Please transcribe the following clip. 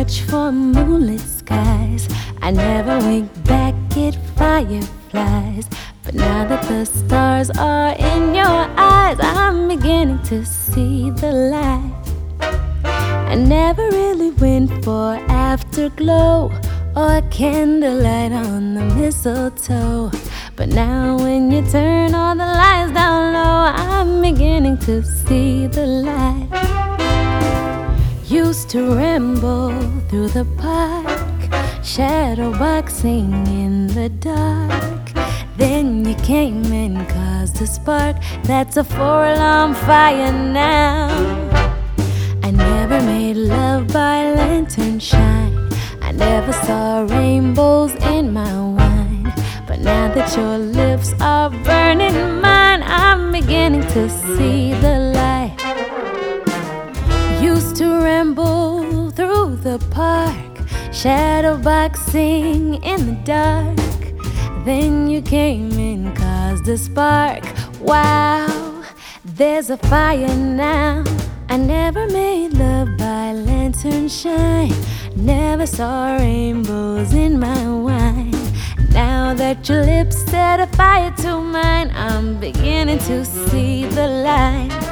much for moonlit skies. I never wink back at fireflies. But now that the stars are in your eyes, I'm beginning to see the light. I never really went for afterglow or candlelight on the mistletoe. But now when you turn all the lights down low, I'm beginning to see the light. Used to ramble through the park, shadow boxing in the dark. Then you came and caused a spark that's a 4-alarm fire now. I never made love by lantern shine. I never saw rainbows in my wine. But now that your lips are burning mine, I'm beginning to see the light. Used to ramble through the park, shadow boxing in the dark. Then you came and caused a spark. Wow, there's a fire now. I never made love by lantern shine. Never saw rainbows in my wine. Now that your lips set a fire to mine, I'm beginning to see the light.